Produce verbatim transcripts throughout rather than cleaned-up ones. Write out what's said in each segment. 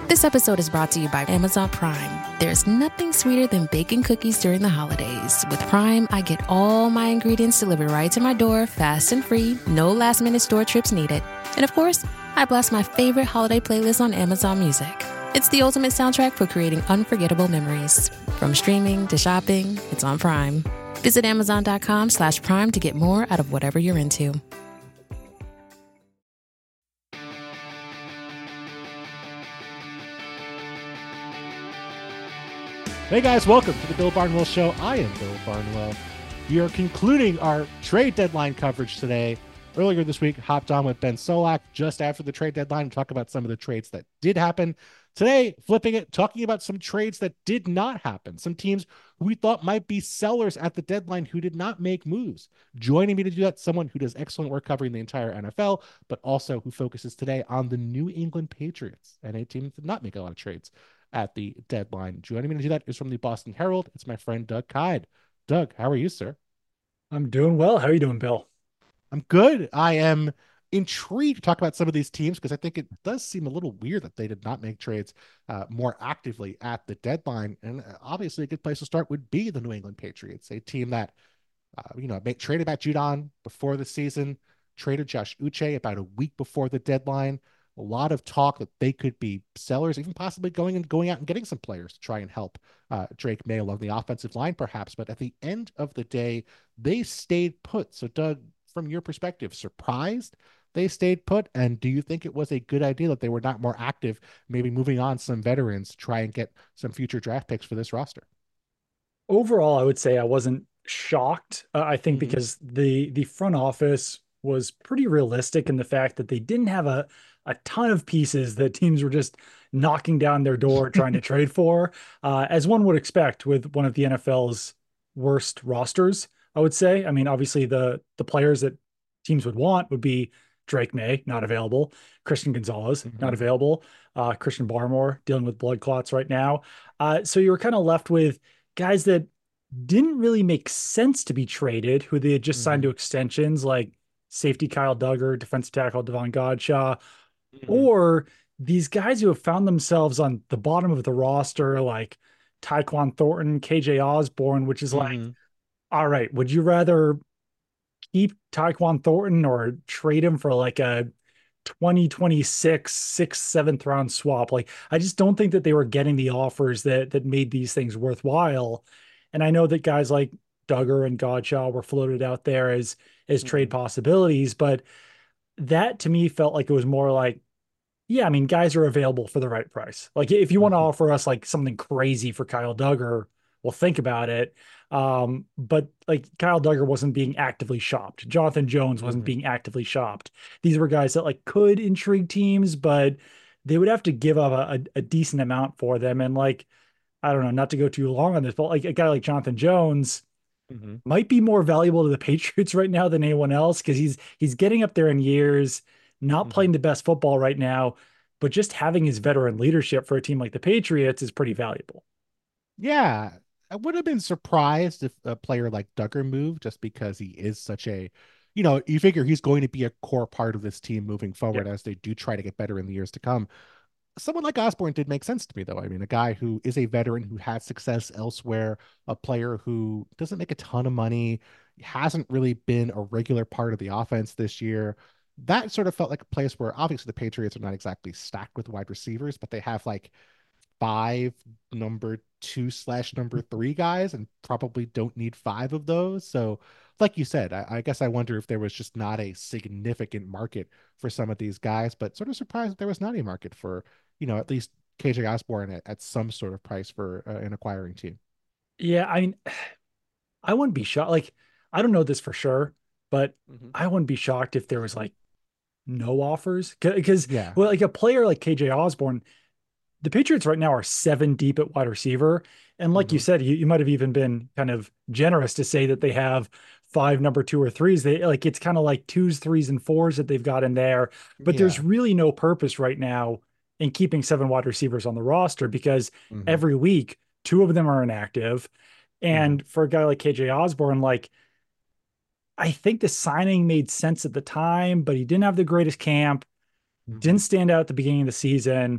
This episode is brought to you by Amazon Prime. There's nothing sweeter than baking cookies during the holidays. With Prime, I get all my ingredients delivered right to my door, fast and free, no last-minute store trips needed. And of course, I blast my favorite holiday playlist on Amazon Music. It's the ultimate soundtrack for creating unforgettable memories. From streaming to shopping, it's on Prime. Visit amazon.com slash prime to get more out of whatever you're into. Hey guys, welcome to the Bill Barnwell Show. I am Bill Barnwell. We are concluding our trade deadline coverage today. Earlier this week, hopped on with Ben Solak just after the trade deadline to talk about some of the trades that did happen. Today, flipping it, talking about some trades that did not happen. Some teams who we thought might be sellers at the deadline who did not make moves. Joining me to do that, someone who does excellent work covering the entire N F L, but also who focuses today on the New England Patriots and a team that did not make a lot of trades at the deadline. Joining me to do that is from the Boston Herald. It's my friend Doug Kyed. Doug, how are you, sir? I'm doing well. How are you doing, Bill? I'm good. I am intrigued to talk about some of these teams because I think it does seem a little weird that they did not make trades uh, more actively at the deadline. And uh, obviously a good place to start would be the New England Patriots, a team that, uh, you know, made, traded Matt Judon before the season, traded Josh Uche about a week before the deadline. A lot of talk that they could be sellers, even possibly going and going out and getting some players to try and help uh, Drake May along the offensive line, perhaps. But at the end of the day, they stayed put. So, Doug, from your perspective, surprised they stayed put? And do you think it was a good idea that they were not more active, maybe moving on some veterans to try and get some future draft picks for this roster? Overall, I would say I wasn't shocked. Uh, I think Mm-hmm. because the the front office was pretty realistic in the fact that they didn't have a a ton of pieces that teams were just knocking down their door trying to trade for, uh, as one would expect with one of the N F L's worst rosters, I would say. I mean, obviously the the players that teams would want would be Drake May, not available, Christian Gonzalez, Mm-hmm. not available, uh, Christian Barmore dealing with blood clots right now. Uh, so you were kind of left with guys that didn't really make sense to be traded, who they had just signed Mm-hmm. to extensions, like safety Kyle Duggar, defensive tackle Devon Godshaw, Mm-hmm. or these guys who have found themselves on the bottom of the roster, like Tyquan Thornton, K J Osborne, which is like, Mm-hmm. all right, would you rather keep Tyquan Thornton or trade him for like a twenty twenty-six sixth, seventh round swap? Like, I just don't think that they were getting the offers that that made these things worthwhile. And I know that guys like Duggar and Godshaw were floated out there as as trade Mm-hmm. possibilities, but that to me felt like it was more like, yeah, I mean, guys are available for the right price. Like, if you want to Mm-hmm. offer us like something crazy for Kyle Duggar, we'll think about it. Um, but like Kyle Duggar wasn't being actively shopped. Jonathan Jones wasn't Mm-hmm. being actively shopped. These were guys that like could intrigue teams, but they would have to give up a, a, a decent amount for them. And like, I don't know, not to go too long on this, but like a guy like Jonathan Jones Mm-hmm. might be more valuable to the Patriots right now than anyone else because he's he's getting up there in years, not Mm-hmm. playing the best football right now, but just having his veteran leadership for a team like the Patriots is pretty valuable. Yeah, I would have been surprised if a player like Duggar moved just because he is such a, you know, you figure he's going to be a core part of this team moving Yeah. forward as they do try to get better in the years to come. Someone like Osborne did make sense to me, though. I mean, a guy who is a veteran who had success elsewhere, a player who doesn't make a ton of money, hasn't really been a regular part of the offense this year. That sort of felt like a place where obviously the Patriots are not exactly stacked with wide receivers, but they have like five number two slash number three guys and probably don't need five of those. So, like you said, I, I guess I wonder if there was just not a significant market for some of these guys, but sort of surprised that there was not a market for, you know, at least K J Osborne at, at some sort of price for uh, an acquiring team. Yeah, I mean, I wouldn't be shocked. Like, I don't know this for sure, but Hmm. I wouldn't be shocked if there was like no offers because, Yeah. well, like a player like K J Osborne, the Patriots right now are seven deep at wide receiver. And like you Hmm. said, you, you might have even been kind of generous to say that they have five number two or threes. They like it's kind of like twos, threes, and fours that they've got in there. But there's Yeah. really no purpose right now in keeping seven wide receivers on the roster because Hmm. every week, two of them are inactive. Hmm. And for a guy like K J Osborne, like I think the signing made sense at the time, but he didn't have the greatest camp, Hmm. didn't stand out at the beginning of the season.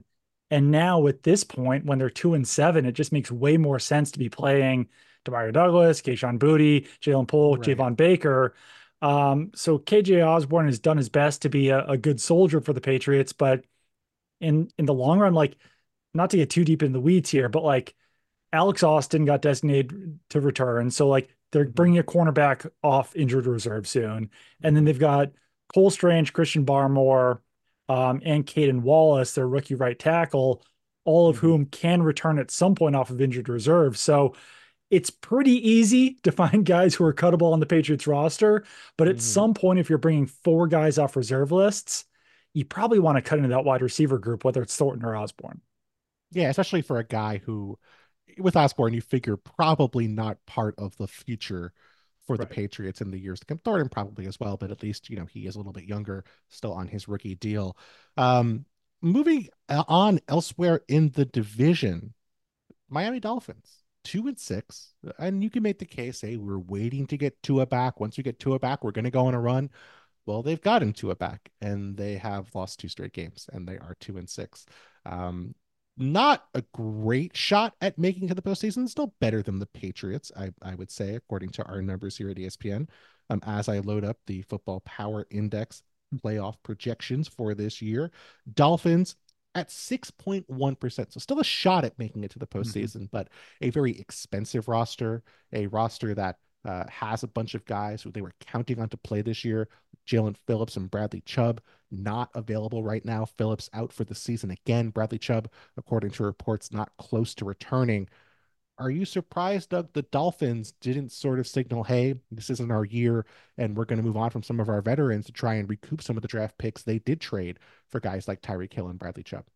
And now at this point, when they're two and seven, it just makes way more sense to be playing Demario Douglas, Kayshon Boutte, Jalen Polk, Right. Javon Baker. Um, so K J Osborne has done his best to be a, a good soldier for the Patriots, but in in the long run, like not to get too deep in the weeds here, but like Alex Austin got designated to return. So like they're Mm-hmm. bringing a cornerback off injured reserve soon. And then Mm-hmm. they've got Cole Strange, Christian Barmore, um, and Caden Wallace, their rookie right tackle, all of Mm-hmm. whom can return at some point off of injured reserve. So it's pretty easy to find guys who are cuttable on the Patriots roster. But at Mm-hmm. some point, if you're bringing four guys off reserve lists, you probably want to cut into that wide receiver group, whether it's Thornton or Osborne. Yeah, especially for a guy who, with Osborne, you figure probably not part of the future for the Right. Patriots in the years to come. Thornton probably as well, but at least, you know, he is a little bit younger, still on his rookie deal. Um, moving on elsewhere in the division, Miami Dolphins, two and six. And you can make the case, hey, we're waiting to get Tua back. Once we get Tua back, we're going to go on a run. Well, they've gotten Tua back, and they have lost two straight games, and they are two and six. Um, Not a great shot at making it to the postseason. Still better than the Patriots, I, I would say, according to our numbers here at E S P N. Um, as I load up the Football Power Index playoff projections for this year, Dolphins at six point one percent. So still a shot at making it to the Mhm. postseason, but a very expensive roster, a roster that uh, has a bunch of guys who they were counting on to play this year. Jalen Phillips and Bradley Chubb not available right now. Phillips out for the season again. Bradley Chubb, according to reports, not close to returning. Are you surprised, Doug, the Dolphins didn't sort of signal, hey, this isn't our year and we're going to move on from some of our veterans to try and recoup some of the draft picks they did trade for guys like Tyreek Hill and Bradley Chubb?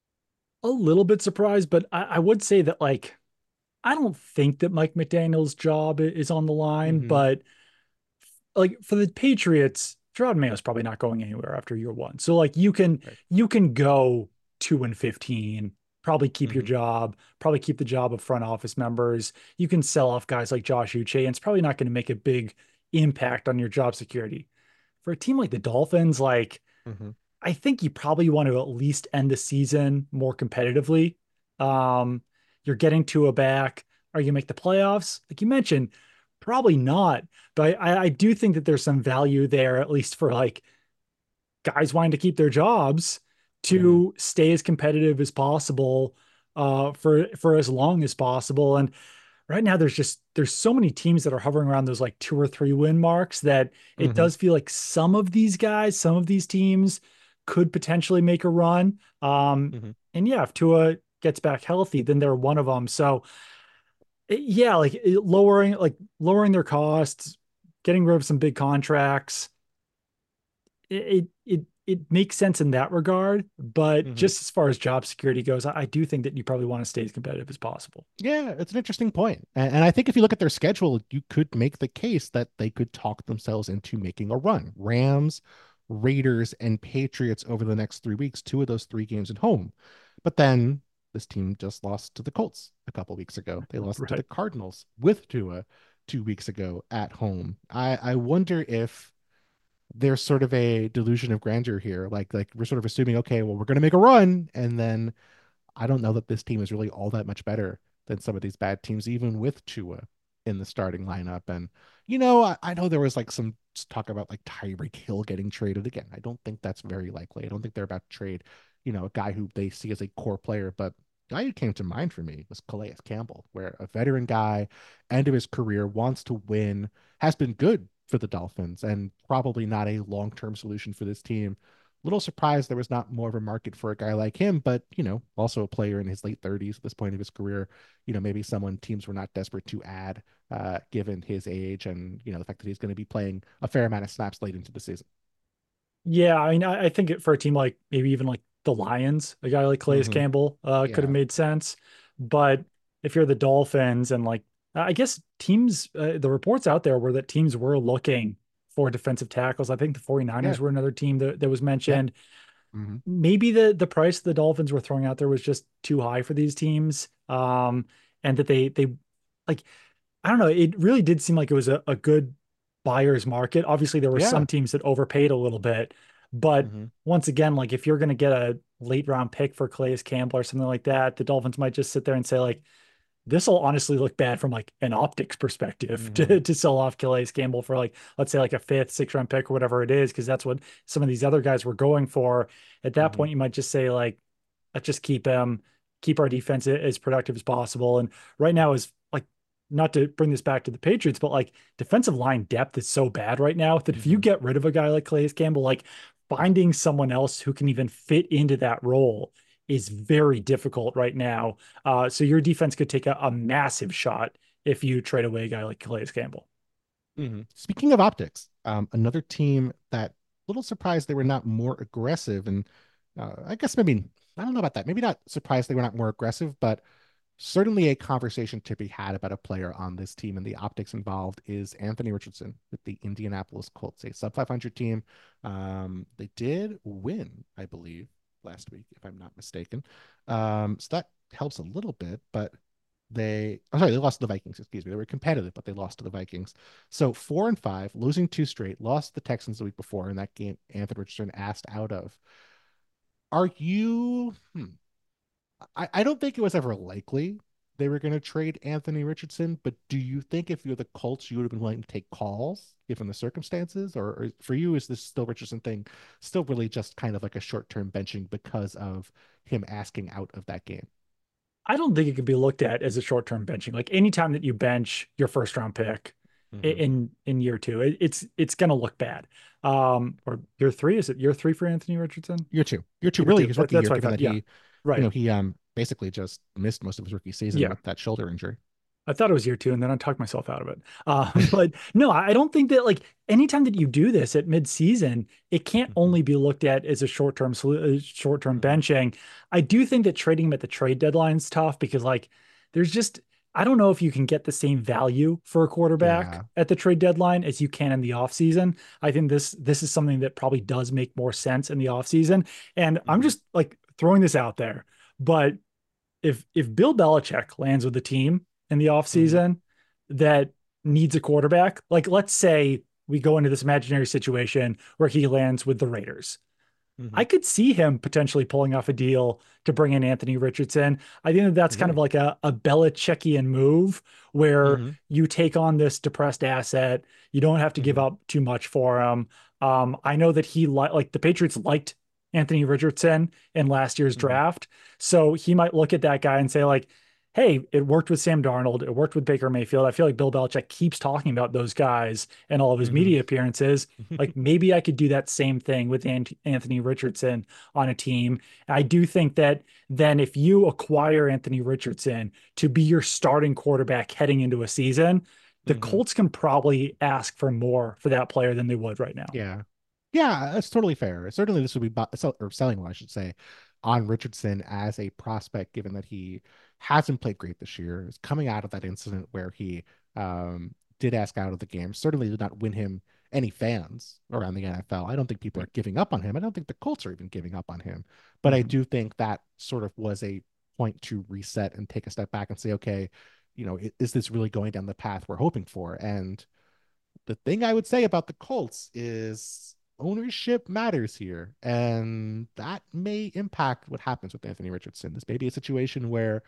A little bit surprised, but I, I would say that like I don't think that Mike McDaniel's job is on the line, Mm-hmm. but like for the Patriots, Gerard Mayo is probably not going anywhere after year one. So like you can Right. you can go two and fifteen, probably keep your Mm-hmm. job, probably keep the job of front office members. You can sell off guys like Josh Uche, and it's probably not going to make a big impact on your job security. For a team like the Dolphins, like Mm-hmm. I think you probably want to at least end the season more competitively. Um, you're getting to a back. Are you gonna make the playoffs? Like you mentioned, probably not. But I, I do think that there's some value there, at least for like guys wanting to keep their jobs Mm-hmm. to stay as competitive as possible uh, for for as long as possible. And right now there's just there's so many teams that are hovering around those like two or three win marks that it Mm-hmm. does feel like some of these guys, some of these teams could potentially make a run. Um, Mm-hmm. and yeah, if Tua gets back healthy, then they're one of them. So it- yeah, like it- lowering like lowering their costs, getting rid of some big contracts. It it it makes sense in that regard, but Mm-hmm. just as far as job security goes, I, I do think that you probably want to stay as competitive as possible. Yeah, it's an interesting point. And, and I think if you look at their schedule, you could make the case that they could talk themselves into making a run. Rams, Raiders, and Patriots over the next three weeks, two of those three games at home. But then this team just lost to the Colts a couple weeks ago. They lost to the Right. Cardinals with Tua two weeks ago at home. I, I wonder if there's sort of a delusion of grandeur here. Like like we're sort of assuming, okay, well, we're gonna make a run, and then I don't know that this team is really all that much better than some of these bad teams, even with Tua in the starting lineup. And, you know, I, I know there was like some talk about like Tyreek Hill getting traded again. I don't think that's very likely. I don't think they're about to trade, you know, a guy who they see as a core player. But the guy who came to mind for me was Calais Campbell, where a veteran guy, end of his career, wants to win, has been good for the Dolphins, and probably not a long term solution for this team. Little surprised there was not more of a market for a guy like him, but you know, also a player in his late thirties at this point of his career. You know, maybe someone teams were not desperate to add, uh, given his age and you know the fact that he's going to be playing a fair amount of snaps late into the season. Yeah, I mean, I, I think it, for a team like maybe even like the Lions, a guy like Calais Mm-hmm. Campbell uh, could have Yeah. made sense. But if you're the Dolphins and like, I guess teams, uh, the reports out there were that teams were looking for defensive tackles. I think the 49ers Yeah. were another team that, that was Yep. mentioned. Mm-hmm. Maybe the the price the Dolphins were throwing out there was just too high for these teams. Um, and that they they like I don't know, it really did seem like it was a, a good buyer's market. Obviously, there were Yeah. some teams that overpaid a little bit, but Mm-hmm. once again, like if you're gonna get a late round pick for Calais Campbell or something like that, the Dolphins might just sit there and say like, this will honestly look bad from like an optics perspective mm-hmm. to, to sell off Calais Campbell for like, let's say like a fifth, sixth round pick or whatever it is. Cause that's what some of these other guys were going for. At that mm-hmm. point, you might just say like, let's just keep him, keep our defense as productive as possible. And right now is like, not to bring this back to the Patriots, but like defensive line depth is so bad right now that mm-hmm. if you get rid of a guy like Calais Campbell, like finding someone else who can even fit into that role is very difficult right now. Uh, so your defense could take a, a massive shot if you trade away a guy like Calais Campbell. Mm-hmm. Speaking of optics, um, another team that a little surprised they were not more aggressive. And uh, I guess maybe, I don't know about that. Maybe not surprised they were not more aggressive, but certainly a conversation to be had about a player on this team and the optics involved is Anthony Richardson with the Indianapolis Colts, a sub five hundred team. Um, they did win, I believe, last week, if I'm not mistaken. Um, so that helps a little bit, but they, I'm sorry, they lost to the Vikings, excuse me. They were competitive, but they lost to the Vikings. So four and five, losing two straight, lost the Texans the week before in that game Anthony Richardson asked out of. Are you, hmm, I, I don't think it was ever likely they were going to trade Anthony Richardson, but do you think if you're the Colts, you would have been willing to take calls given the circumstances? Or, or for you, is this still Richardson thing still really just kind of like a short-term benching because of him asking out of that game? I don't think it can be looked at as a short-term benching. Like anytime that you bench your first round pick mm-hmm. in, in year two, it, it's, it's going to look bad. Um, or year three, is it year three for Anthony Richardson? Year two, year two, year really, two. His rookie That's year, given that yeah. he, right. you know, he, um, basically just missed most of his rookie season yeah. with that shoulder injury. I thought it was year two, and then I talked myself out of it. Uh, but no, I don't think that like anytime that you do this at mid-season, it can't mm-hmm. only be looked at as a short-term short-term benching. I do think that trading him at the trade deadline is tough because like there's just I don't know if you can get the same value for a quarterback yeah. at the trade deadline as you can in the offseason. I think this this is something that probably does make more sense in the offseason. And mm-hmm. I'm just like throwing this out there, but if if Bill Belichick lands with a team in the offseason mm-hmm. that needs a quarterback, like let's say we go into this imaginary situation where he lands with the Raiders. Mm-hmm. I could see him potentially pulling off a deal to bring in Anthony Richardson. I think that that's mm-hmm. kind of like a, a Belichickian move where mm-hmm. you take on this depressed asset. You don't have to mm-hmm. give up too much for him. Um, I know that he li- like the Patriots liked Anthony Richardson in last year's mm-hmm. draft. So he might look at that guy and say like, hey, it worked with Sam Darnold. It worked with Baker Mayfield. I feel like Bill Belichick keeps talking about those guys in all of his mm-hmm. media appearances. Like maybe I could do that same thing with Anthony Richardson on a team. I do think that then if you acquire Anthony Richardson to be your starting quarterback heading into a season, the mm-hmm. Colts can probably ask for more for that player than they would right now. Yeah. Yeah, that's totally fair. Certainly this would be bu- or selling, I should say, on Richardson as a prospect, given that he hasn't played great this year. Is coming out of that incident where he um, did ask out of the game. Certainly did not win him any fans around the N F L. I don't think people are giving up on him. I don't think the Colts are even giving up on him. But mm-hmm. I do think that sort of was a point to reset and take a step back and say, okay, you know, is this really going down the path we're hoping for? And the thing I would say about the Colts is ownership matters here, and that may impact what happens with Anthony Richardson. This may be a situation where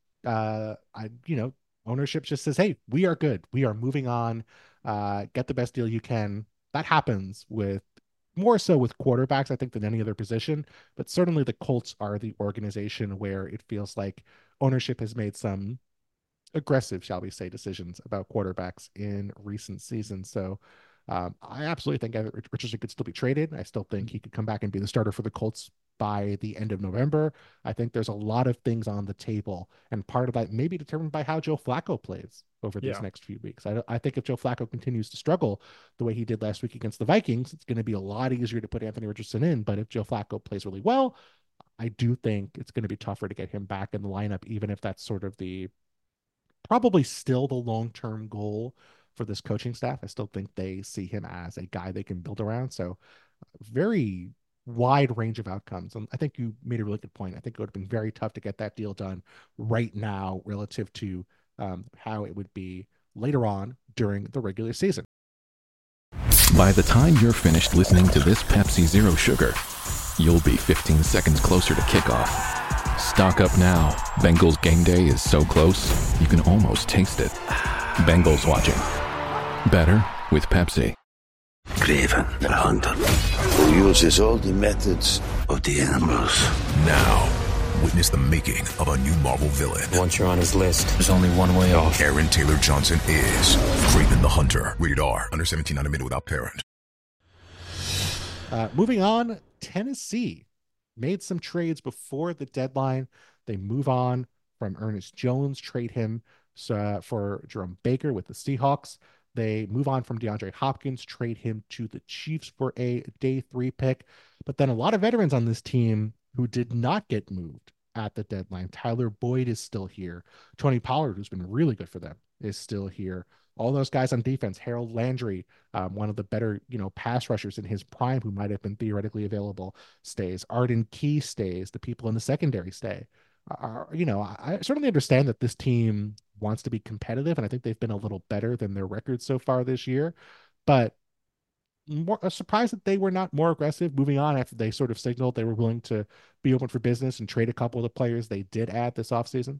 uh I you know ownership just says, hey, we are good, we are moving on, uh get the best deal you can. That happens with more so with quarterbacks, I think, than any other position, but certainly the Colts are the organization where it feels like ownership has made some aggressive, shall we say, decisions about quarterbacks in recent seasons. So Um, I absolutely think Richardson could still be traded. I still think he could come back and be the starter for the Colts by the end of November. I think there's a lot of things on the table, and part of that may be determined by how Joe Flacco plays over these yeah. next few weeks. I, I think if Joe Flacco continues to struggle the way he did last week against the Vikings, it's going to be a lot easier to put Anthony Richardson in. But if Joe Flacco plays really well, I do think it's going to be tougher to get him back in the lineup, even if that's sort of the probably still the long-term goal for this coaching staff. I still think they see him as a guy they can build around. So very wide range of outcomes. And I think you made a really good point. I think it would have been very tough to get that deal done right now relative to um, how it would be later on during the regular season. By the time you're finished listening to this Pepsi Zero Sugar, you'll be fifteen seconds closer to kickoff. Stock up now. Bengals game day is so close, you can almost taste it. Bengals watching. Better with Pepsi. Craven the Hunter, who uses all the methods of the animals. Now, witness the making of a new Marvel villain. Once you're on his list, there's only one way off. Aaron Taylor Johnson is Craven the Hunter. Rated R. Under seventeen, not admitted without parent. Uh, moving on, Tennessee made some trades before the deadline. They move on from Ernest Jones, trade him uh, for Jerome Baker with the Seahawks. They move on from DeAndre Hopkins, trade him to the Chiefs for a day three pick. But then a lot of veterans on this team who did not get moved at the deadline. Tyler Boyd is still here. Tony Pollard, who's been really good for them, is still here. All those guys on defense, Harold Landry, um, one of the better, you know, pass rushers in his prime, who might have been theoretically available, stays. Arden Key stays. The people in the secondary stay. Are, you know, I certainly understand that this team wants to be competitive, and I think they've been a little better than their record so far this year. But more a surprise that they were not more aggressive moving on after they sort of signaled they were willing to be open for business and trade a couple of the players they did add this offseason.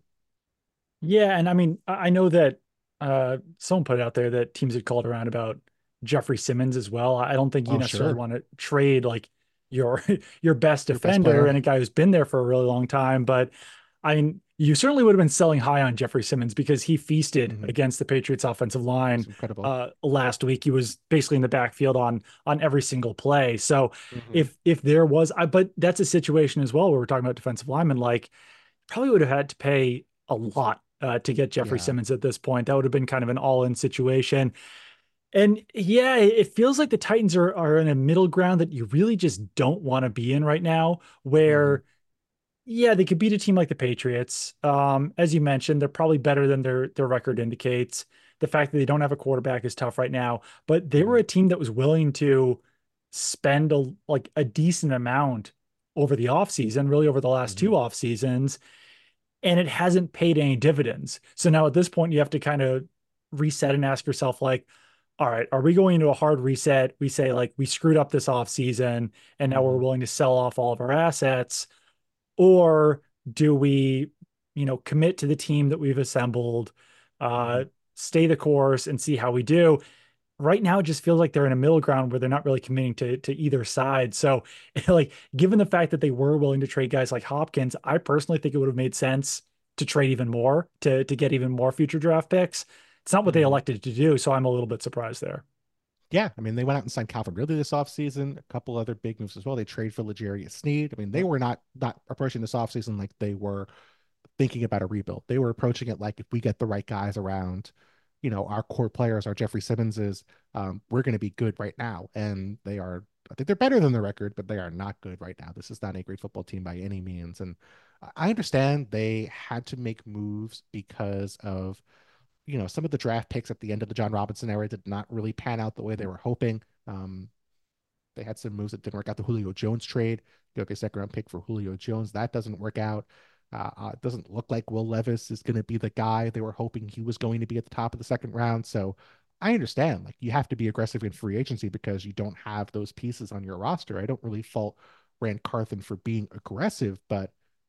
Yeah, and I mean, I know that uh, someone put it out there that teams had called around about Jeffrey Simmons as well. I don't think you Oh, necessarily sure. want to trade like your your best Your best defender player. and a guy who's been there for a really long time. But I mean, you certainly would have been selling high on Jeffrey Simmons because he feasted Mhm. against the Patriots offensive line It's incredible. uh, last week. He was basically in the backfield on on every single play. So Mhm. if if there was, I, but that's a situation as well where we're talking about defensive linemen. Like, probably would have had to pay a lot uh, to get Jeffrey Yeah. Simmons at this point. That would have been kind of an all-in situation. And yeah, it it feels like the Titans are are in a middle ground that you really just don't want to be in right now, where yeah, they could beat a team like the Patriots. Um, as you mentioned, they're probably better than their their record indicates. The fact that they don't have a quarterback is tough right now, but they were a team that was willing to spend a like a decent amount over the offseason, really over the last two off seasons, and it hasn't paid any dividends. So now at this point, you have to kind of reset and ask yourself, like, all right, are we going into a hard reset? We say, like, we screwed up this offseason and now we're Mhm. willing to sell off all of our assets. Or do we, you know, commit to the team that we've assembled, uh, stay the course and see how we do? Right now, it just feels like they're in a middle ground where they're not really committing to, to either side. So, like, given the fact that they were willing to trade guys like Hopkins, I personally think it would have made sense to trade even more, to, to get even more future draft picks. It's not what they Mhm. elected to do, so I'm a little bit surprised there. Yeah, I mean, they went out and signed Calvin Ridley this offseason, a couple other big moves as well. They trade for L'Jarius Sneed. I mean, they were not not approaching this offseason like they were thinking about a rebuild. They were approaching it like, if we get the right guys around, you know, our core players, our Jeffrey Simmonses, um, we're going to be good right now. And they are, I think they're better than the record, but they are not good right now. This is not a great football team by any means. And I understand they had to make moves because of, you know, some of the draft picks at the end of the John Robinson era did not really pan out the way they were hoping. Um, they had some moves that didn't work out. The Julio Jones trade, you get a second round pick for Julio Jones. That doesn't work out. Uh, uh, it doesn't look like Will Levis is going to be the guy they were hoping he was going to be at the top of the second round. So I understand, like, you have to be aggressive in free agency because you don't have those pieces on your roster. I don't really fault Rand Carthen for being aggressive, but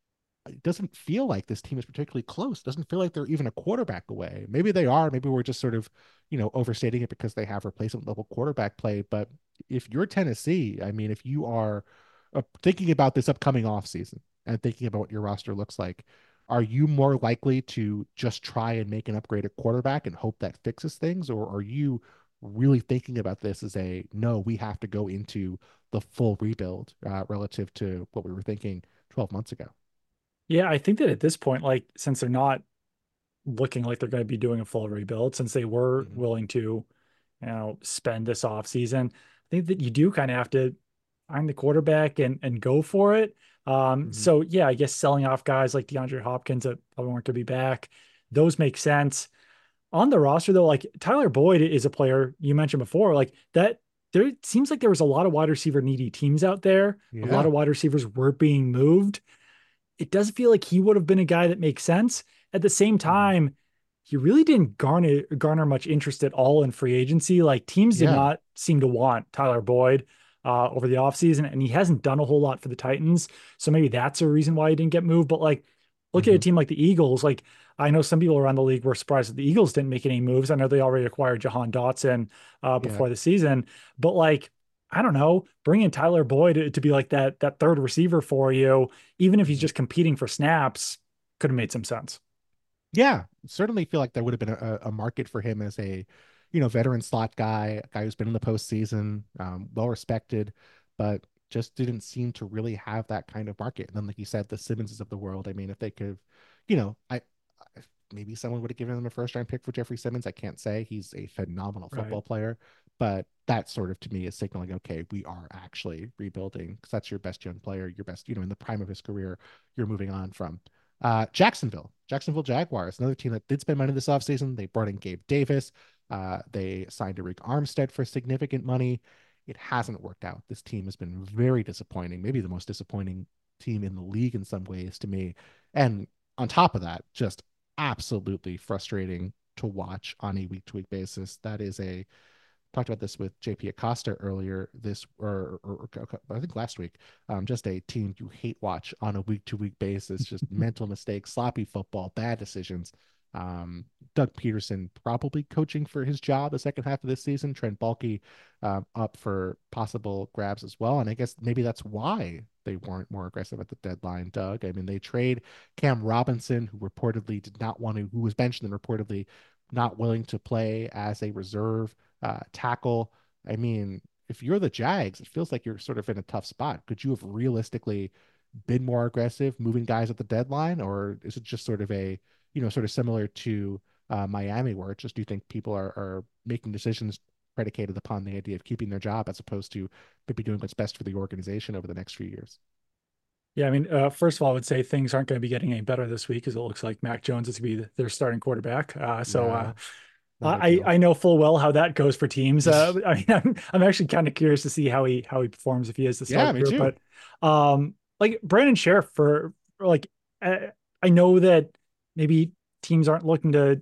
it doesn't feel like this team is particularly close. It doesn't feel like they're even a quarterback away. Maybe they are. Maybe we're just sort of, you know, overstating it because they have replacement level quarterback play. But if you're Tennessee, I mean, if you are uh, thinking about this upcoming offseason and thinking about what your roster looks like, are you more likely to just try and make an upgrade at quarterback and hope that fixes things? Or are you really thinking about this as a, no, we have to go into the full rebuild uh, relative to what we were thinking twelve months ago? Yeah, I think that at this point, like, since they're not looking like they're going to be doing a full rebuild, since they were Mhm. willing to, you know, spend this off season, I think that you do kind of have to find the quarterback and and go for it. Um, Mhm. so yeah, I guess selling off guys like DeAndre Hopkins that probably weren't going to be back, those make sense. On the roster though, like, Tyler Boyd is a player you mentioned before, like that. There it seems like there was a lot of wide receiver needy teams out there. A lot Yeah. of wide receivers were being moved. It does feel like he would have been a guy that makes sense. At the same time, he really didn't garner garner much interest at all in free agency. Like, teams did Yeah. not seem to want Tyler Boyd. uh, over the offseason, and he hasn't done a whole lot for the Titans. So maybe that's a reason why he didn't get moved. But like, look mm-hmm. at a team like the Eagles. Like, I know some people around the league were surprised that the Eagles didn't make any moves. I know they already acquired Jahan Dotson uh, before yeah. the season, but like, I don't know, bring in Tyler Boyd to, to be like that, that third receiver for you, even if he's just competing for snaps, could have made some sense. Yeah, certainly feel like there would have been a, a market for him as a, you know, veteran slot guy, a guy who's been in the postseason, um, well respected, but just didn't seem to really have that kind of market. And then, like you said, the Simmonses of the world. I mean, if they could, you know, I maybe someone would have given them a first round pick for Jeffrey Simmons. I can't say. He's a phenomenal football right. player, but that sort of to me is signaling, okay, we are actually rebuilding, because that's your best young player, your best, you know, in the prime of his career, you're moving on from. Uh, Jacksonville, Jacksonville Jaguars, another team that did spend money this offseason. They brought in Gabe Davis. Uh, they signed Arik Armstead for significant money. It hasn't worked out. This team has been very disappointing, maybe the most disappointing team in the league in some ways to me. And on top of that, just absolutely frustrating to watch on a week-to-week basis. That is a talked about this with J P Acosta earlier this, or, or, or I think last week. Um, just a team you hate watch on a week-to-week basis. Just mental mistakes, sloppy football, bad decisions. Um, Doug Peterson probably coaching for his job the second half of this season. Trent Baalke um, up for possible grabs as well. And I guess maybe that's why they weren't more aggressive at the deadline, Doug. I mean, they trade Cam Robinson, who reportedly did not want to, who was benched and reportedly not willing to play as a reserve uh, tackle. I mean, if you're the Jags, it feels like you're sort of in a tough spot. Could you have realistically been more aggressive moving guys at the deadline? Or is it just sort of a, you know, sort of similar to uh, Miami, where it just, do you think people are, are making decisions predicated upon the idea of keeping their job as opposed to maybe doing what's best for the organization over the next few years? Yeah, I mean, uh, first of all, I would say things aren't going to be getting any better this week, because it looks like Mac Jones is going to be their starting quarterback. Uh, so uh, I, I know full well how that goes for teams. Uh, I mean, I'm, I'm actually kind of curious to see how he how he performs if he is the starter. Yeah, me too. But um, like Brandon Sheriff, for, for like, I, I know that maybe teams aren't looking to,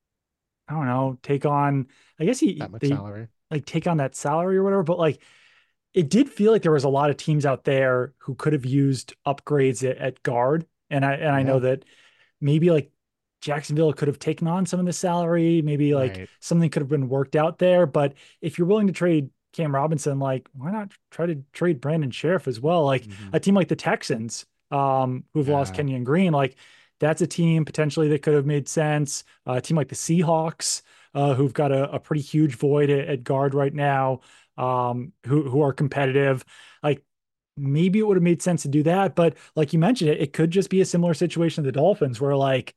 I don't know, take on, I guess he that much they, salary, like take on that salary or whatever. But like, it did feel like there was a lot of teams out there who could have used upgrades at, at guard. And I, and I yeah. know that maybe like Jacksonville could have taken on some of the salary, maybe like right. something could have been worked out there. But if you're willing to trade Cam Robinson, like, why not try to trade Brandon Sheriff as well? Like mm-hmm. a team like the Texans, um, who've yeah. lost Kenyon Green, like that's a team potentially that could have made sense. Uh, a team like the Seahawks, uh, who've got a, a pretty huge void at, at guard right now, um, who, who are competitive. Like maybe it would have made sense to do that. But like you mentioned, it, it could just be a similar situation to the Dolphins, where like,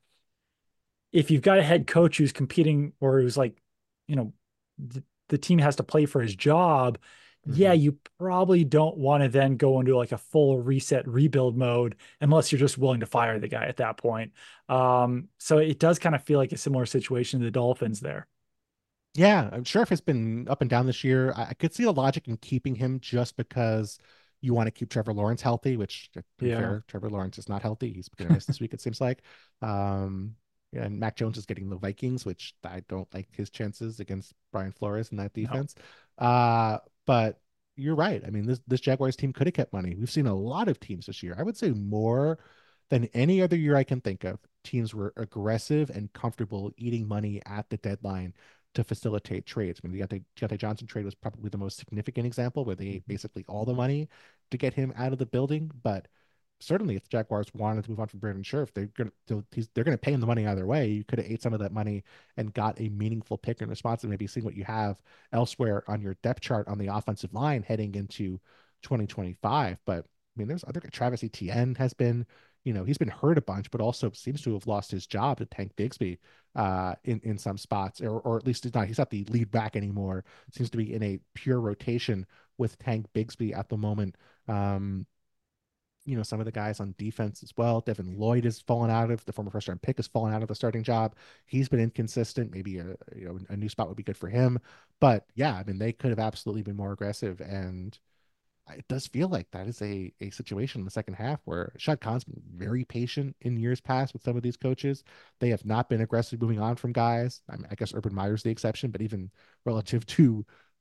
if you've got a head coach who's competing, or who's like, you know, the, the team has to play for his job. Mm-hmm. Yeah, you probably don't want to then go into like a full reset rebuild mode unless you're just willing to fire the guy at that point. Um, so it does kind of feel like a similar situation to the Dolphins there. Yeah, I'm sure if it's been up and down this year, I, I could see the logic in keeping him just because you want to keep Trevor Lawrence healthy, which to be yeah. fair, Trevor Lawrence is not healthy. He's going to miss this week, it seems like. Um, and Mac Jones is getting the Vikings, which I don't like his chances against Brian Flores in that defense. No. Uh, but you're right. I mean, this, this Jaguars team could have kept money. We've seen a lot of teams this year. I would say more than any other year I can think of. Teams were aggressive and comfortable eating money at the deadline to facilitate trades. I mean, the Deontay, Deontay Johnson trade was probably the most significant example, where they ate basically all the money to get him out of the building. But certainly, if the Jaguars wanted to move on from Brandon Sheriff, they're going to they're going to pay him the money either way. You could have ate some of that money and got a meaningful pick in response, and maybe seeing what you have elsewhere on your depth chart on the offensive line heading into twenty twenty-five. But I mean, there's other Travis Etienne has been, you know, he's been hurt a bunch, but also seems to have lost his job to Tank Bigsby uh, in in some spots, or or at least he's not he's not the lead back anymore. Seems to be in a pure rotation with Tank Bigsby at the moment. Um, you know, some of the guys on defense as well. Devin Lloyd has fallen out of the former first round pick has fallen out of the starting job. He's been inconsistent. Maybe a you know a new spot would be good for him. But yeah, I mean, they could have absolutely been more aggressive, and it does feel like that is a a situation in the second half where Shad Khan's been very patient in years past with some of these coaches. They have not been aggressive moving on from guys. I mean, I guess Urban Meyer's the exception, but even relative to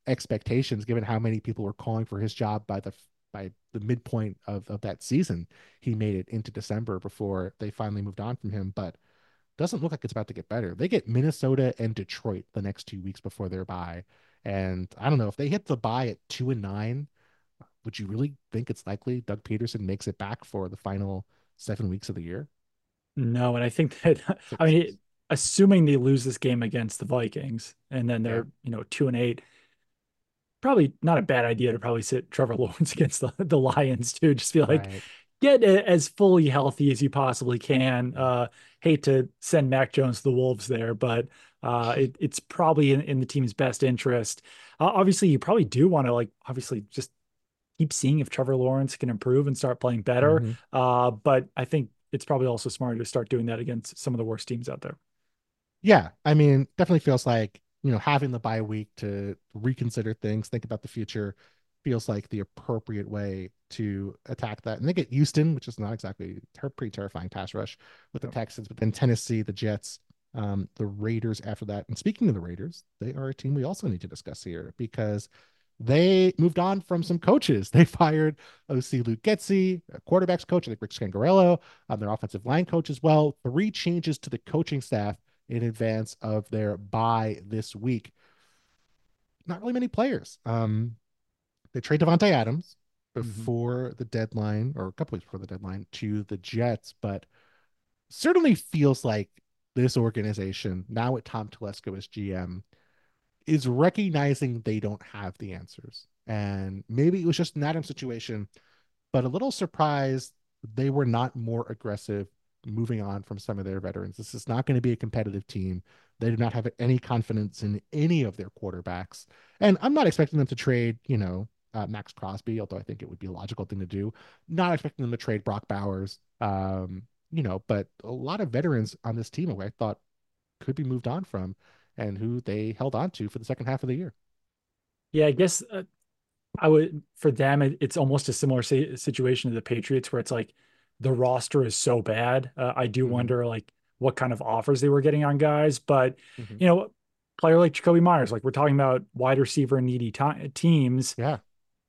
expectations, given how many people were calling for his job by the by the midpoint of, of that season. He made it into December before they finally moved on from him, but doesn't look like it's about to get better. They get Minnesota and Detroit the next two weeks before their bye. And I don't know, if they hit the bye at two and nine, would you really think it's likely Doug Peterson makes it back for the final seven weeks of the year? No. And I think that, I mean, it, assuming they lose this game against the Vikings and then they're, yeah. you know, two and eight, probably not a bad idea to probably sit Trevor Lawrence against the, the Lions too. Just be like, right. get as fully healthy as you possibly can. Uh, hate to send Mac Jones to the Wolves there, but uh, it, it's probably in, in the team's best interest. Uh, obviously, you probably do want to like, obviously just keep seeing if Trevor Lawrence can improve and start playing better. Mm-hmm. Uh, but I think it's probably also smarter to start doing that against some of the worst teams out there. Yeah. I mean, definitely feels like, you know, having the bye week to reconsider things, think about the future, feels like the appropriate way to attack that. And they get Houston, which is not exactly a pretty terrifying pass rush with the Texans, but then Tennessee, the Jets, um, the Raiders after that. And speaking of the Raiders, they are a team we also need to discuss here because they moved on from some coaches. They fired O C Luke Getsy, a quarterbacks coach, I think Rick Scangarello, um, their offensive line coach as well. Three changes to the coaching staff in advance of their bye this week. Not really many players. Um, they trade Davante Adams before mm-hmm. the deadline, or a couple weeks before the deadline, to the Jets, but certainly feels like this organization, now with Tom Telesco as G M, is recognizing they don't have the answers. And maybe it was just an Adams situation, but a little surprised they were not more aggressive moving on from some of their veterans. This is not going to be a competitive team. They do not have any confidence in any of their quarterbacks. And I'm not expecting them to trade, you know, uh, Max Crosby, although I think it would be a logical thing to do. Not expecting them to trade Brock Bowers, um, you know, but a lot of veterans on this team who I thought could be moved on from and who they held on to for the second half of the year. Yeah, I guess uh, I would, for them, it, it's almost a similar sa- situation to the Patriots where it's like, the roster is so bad. Uh, I do mm-hmm. wonder like what kind of offers they were getting on guys, but mm-hmm. you know, player like Jacoby Myers, like we're talking about wide receiver needy t- teams. Yeah.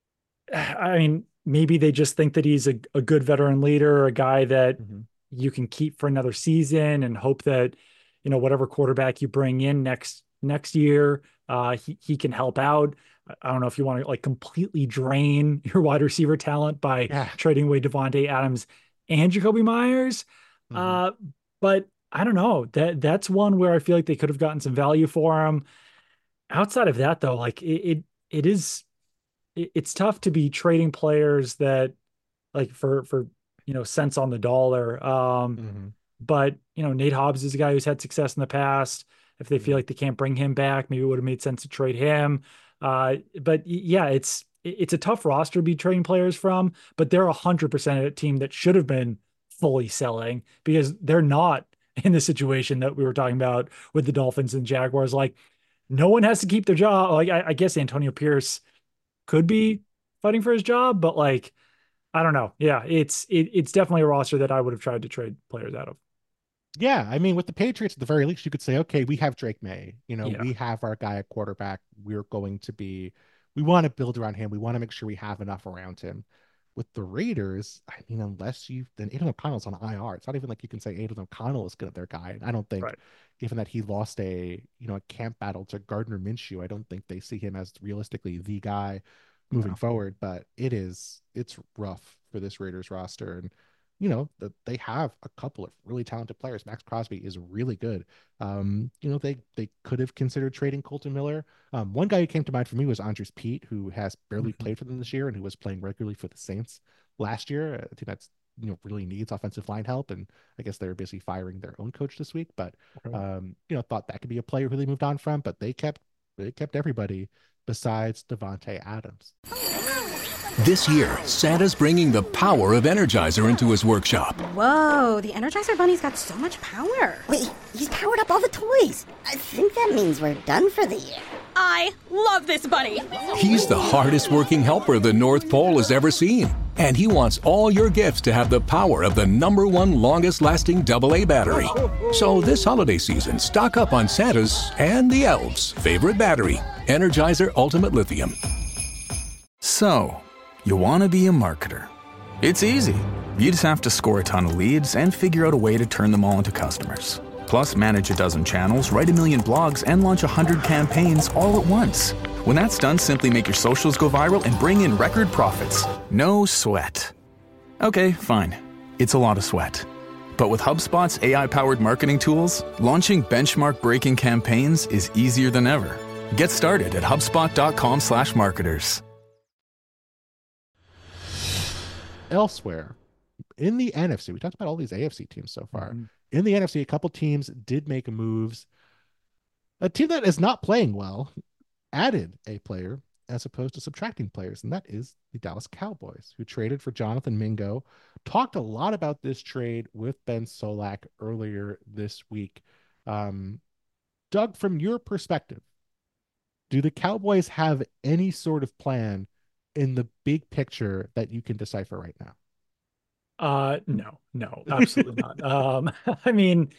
I mean, maybe they just think that he's a, a good veteran leader, a guy that mm-hmm. you can keep for another season and hope that, you know, whatever quarterback you bring in next, next year, uh, he, he can help out. I don't know if you want to like completely drain your wide receiver talent by yeah. trading away Davante Adams and Jacoby Myers. Mm-hmm. Uh, but I don't know, that that's one where I feel like they could have gotten some value for him. Outside of that though, like it, it, it is, it, it's tough to be trading players that like for, for, you know, cents on the dollar. Um, mm-hmm. But you know, Nate Hobbs is a guy who's had success in the past. If they feel like they can't bring him back, maybe it would have made sense to trade him. Uh, but yeah, it's, it's a tough roster to be trading players from, but they're a hundred percent a team that should have been fully selling because they're not in the situation that we were talking about with the Dolphins and Jaguars. Like no one has to keep their job. Like I, I guess Antonio Pierce could be fighting for his job, but like, I don't know. Yeah. It's, it, it's definitely a roster that I would have tried to trade players out of. Yeah. I mean, with the Patriots, at the very least, you could say, okay, we have Drake May, you know, yeah. we have our guy at quarterback. We're going to be, we want to build around him. We want to make sure we have enough around him. With the Raiders, I mean, unless you then Aiden O'Connell's on I R, it's not even like you can say Aiden O'Connell is good at their guy. I don't think, right. given that he lost a you know a camp battle to Gardner Minshew, I don't think they see him as realistically the guy moving no. forward. But it is it's rough for this Raiders roster, and you know that they have a couple of really talented players. Max Crosby is really good. Um, you know they they could have considered trading Colton Miller. Um, one guy who came to mind for me was Andres Pete, who has barely mm-hmm. played for them this year and who was playing regularly for the Saints last year. I think that's you know really needs offensive line help, and I guess they're busy firing their own coach this week. But okay. um, you know thought that could be a player who they moved on from, but they kept they kept everybody besides Davante Adams. This year, Santa's bringing the power of Energizer into his workshop. Whoa, the Energizer Bunny's got so much power. Wait, he's powered up all the toys. I think that means we're done for the year. I love this bunny. He's the hardest working helper the North Pole has ever seen. And he wants all your gifts to have the power of the number one longest lasting double A battery. So this holiday season, stock up on Santa's and the elves' favorite battery. Energizer Ultimate Lithium. So, you want to be a marketer. It's easy. You just have to score a ton of leads and figure out a way to turn them all into customers. Plus, manage a dozen channels, write a million blogs, and launch a hundred campaigns all at once. When that's done, simply make your socials go viral and bring in record profits. No sweat. Okay, fine. It's a lot of sweat. But with HubSpot's A I-powered marketing tools, launching benchmark-breaking campaigns is easier than ever. Get started at HubSpot.com slash marketers. Elsewhere, in the N F C, we talked about all these A F C teams so far. Mm-hmm. In the N F C, a couple teams did make moves. A team that is not playing well added a player as opposed to subtracting players, and that is the Dallas Cowboys, who traded for Jonathan Mingo. Talked a lot about this trade with Ben Solak earlier this week. Um, Doug, from your perspective, do the Cowboys have any sort of plan in the big picture that you can decipher right now? Uh, no, no, absolutely not. Um, I mean,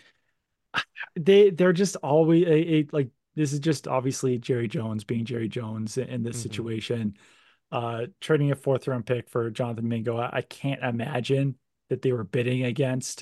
they, they're just always a, a, like, this is just obviously Jerry Jones being Jerry Jones in this mm-hmm. situation. Uh, trading a fourth round pick for Jonathan Mingo. I, I can't imagine that they were bidding against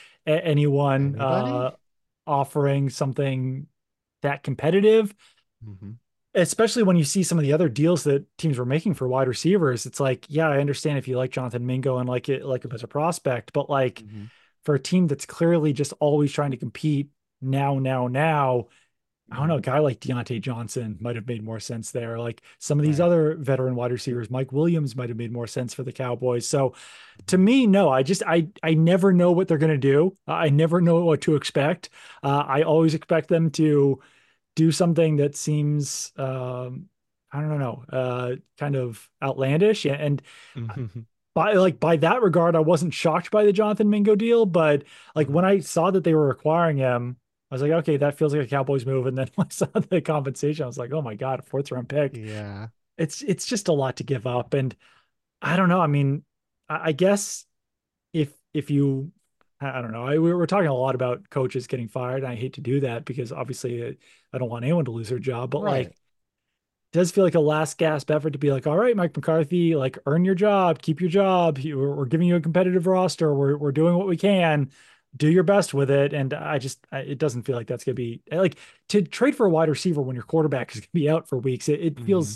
anyone, uh, offering something that competitive. Mm-hmm. Especially when you see some of the other deals that teams were making for wide receivers. It's like, yeah, I understand if you like Jonathan Mingo and like it, like him as a prospect, but like mm-hmm. for a team that's clearly just always trying to compete now, now, now, I don't know, a guy like Deontay Johnson might have made more sense there. Like some of these right. other veteran wide receivers, Mike Williams might have made more sense for the Cowboys. So to me, no, I just, I, I never know what they're going to do. I never know what to expect. Uh, I always expect them to do something that seems, um, I don't know, uh, kind of outlandish. And mm-hmm. by like, by that regard, I wasn't shocked by the Jonathan Mingo deal, but like when I saw that they were acquiring him, I was like, okay, that feels like a Cowboys move. And then when I saw the compensation, I was like, oh my God, a fourth round pick. Yeah. It's, it's just a lot to give up. And I don't know. I mean, I, I guess if, if you, I don't know. I, we were talking a lot about coaches getting fired. I hate to do that because obviously I don't want anyone to lose their job, but right. like, it does feel like a last gasp effort to be like, all right, Mike McCarthy, like earn your job, keep your job. We're, we're giving you a competitive roster. We're, we're doing what we can. Do your best with it. And I just, I, it doesn't feel like that's going to be like to trade for a wide receiver when your quarterback is going to be out for weeks. It, it mm-hmm. feels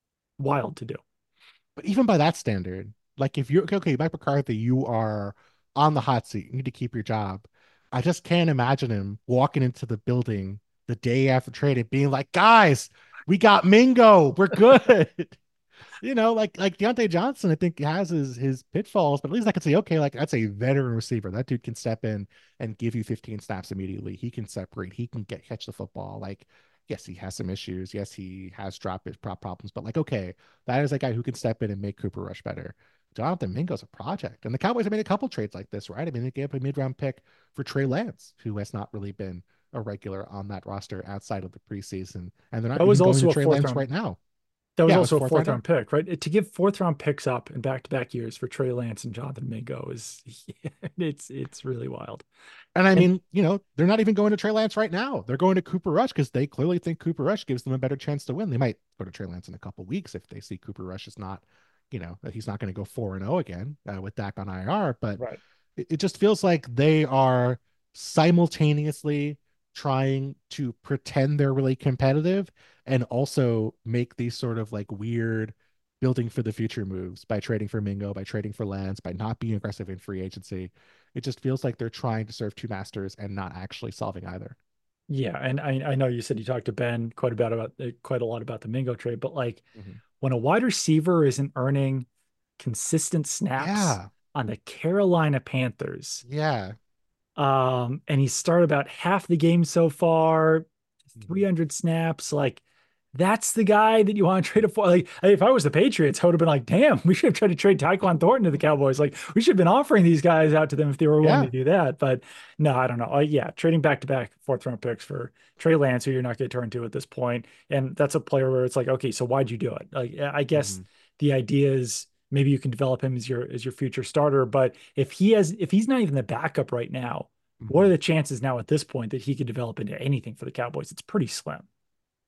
wild to do. But even by that standard, like if you're okay, Mike McCarthy, you are on the hot seat, you need to keep your job. I just can't imagine him walking into the building the day after trade and being like, guys, we got Mingo, we're good. You know, like like Deontay Johnson, I think has his his pitfalls, but at least I can say, okay, like that's a veteran receiver. That dude can step in and give you fifteen snaps immediately. He can separate. He can get catch the football. Like, yes, he has some issues. Yes, he has drop his prop problems, but like, okay, that is a guy who can step in and make Cooper Rush better. Jonathan Mingo's a project, and the Cowboys have made a couple trades like this, right? I mean, they gave up a mid-round pick for Trey Lance, who has not really been a regular on that roster outside of the preseason, and they're not that was even also going a to Trey fourth Lance round. right now. That was yeah, also was a fourth round pick, right? To give fourth round picks up in back-to-back years for Trey Lance and Jonathan Mingo is it's it's really wild. And I and, mean, you know, they're not even going to Trey Lance right now. They're going to Cooper Rush because they clearly think Cooper Rush gives them a better chance to win. They might go to Trey Lance in a couple weeks if they see Cooper Rush is not, you know, that he's not going to go four and oh again uh, with Dak on I R. But right. it, it just feels like they are simultaneously trying to pretend they're really competitive and also make these sort of like weird building for the future moves by trading for Mingo, by trading for Lance, by not being aggressive in free agency. It just feels like they're trying to serve two masters and not actually solving either. Yeah. And I, I know you said you talked to Ben quite a bit about quite a lot about the Mingo trade, but like mm-hmm. when a wide receiver isn't earning consistent snaps yeah. on the Carolina Panthers. Yeah. Um, and he started about half the game so far, three hundred snaps. Like, that's the guy that you want to trade for. Like, if I was the Patriots, I would have been like, damn, we should have tried to trade Tyquan Thornton to the Cowboys. Like, we should have been offering these guys out to them if they were willing yeah. to do that. But no, I don't know. Uh, yeah, trading back-to-back fourth round picks for Trey Lance, who you're not going to turn to at this point. And that's a player where it's like, okay, so why'd you do it? Like, I guess mm-hmm. the idea is maybe you can develop him as your, as your future starter. But if he has, if he's not even the backup right now, mm-hmm. what are the chances now at this point that he could develop into anything for the Cowboys? It's pretty slim.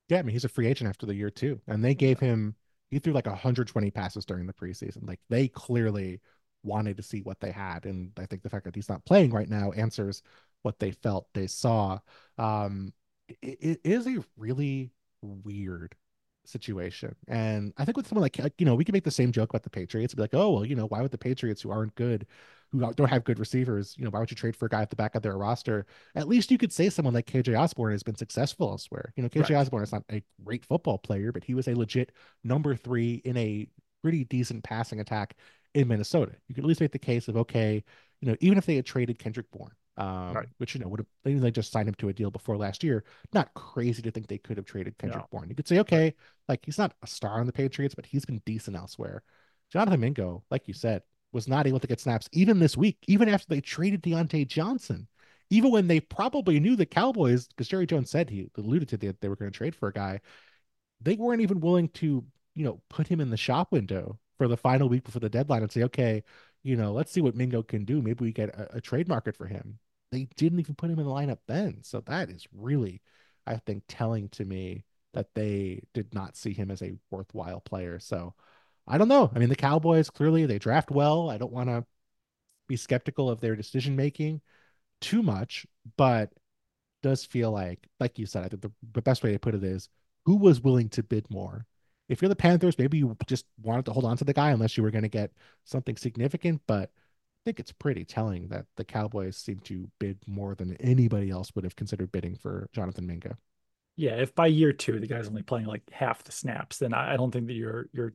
Yeah, I mean, he's a free agent after the year too. And they gave him, he threw like one hundred twenty passes during the preseason. Like they clearly wanted to see what they had. And I think the fact that he's not playing right now answers what they felt they saw. Um, it, it is a really weird situation. And I think with someone like, you know, we can make the same joke about the Patriots and be like, oh, well, you know, why would the Patriots, who aren't good, who don't have good receivers, you know, why would you trade for a guy at the back of their roster? At least you could say someone like K J Osborne has been successful elsewhere. You know, K J Right. Osborne is not a great football player, but he was a legit number three in a pretty decent passing attack in Minnesota. You could at least make the case of, okay, you know, even if they had traded Kendrick Bourne, um, Right. which, you know, would have, they, they just signed him to a deal before last year. Not crazy to think they could have traded Kendrick No. Bourne. You could say, okay, like he's not a star on the Patriots, but he's been decent elsewhere. Jonathan Mingo, like you said, was not able to get snaps even this week, even after they traded Deontay Johnson, even when they probably knew the Cowboys, because Jerry Jones said he alluded to that they were going to trade for a guy. They weren't even willing to, you know, put him in the shop window for the final week before the deadline and say, okay, you know, let's see what Mingo can do. Maybe we get a, a trade market for him. They didn't even put him in the lineup then. So that is really, I think, telling to me that they did not see him as a worthwhile player. So I don't know. I mean, the Cowboys, clearly they draft well. I don't want to be skeptical of their decision making too much, but does feel like, like you said, I think the, the best way to put it is who was willing to bid more. If you're the Panthers, maybe you just wanted to hold on to the guy unless you were going to get something significant, but I think it's pretty telling that the Cowboys seem to bid more than anybody else would have considered bidding for Jonathan Mingo. Yeah, if by year two the guy's only playing like half the snaps, then I, I don't think that you're you're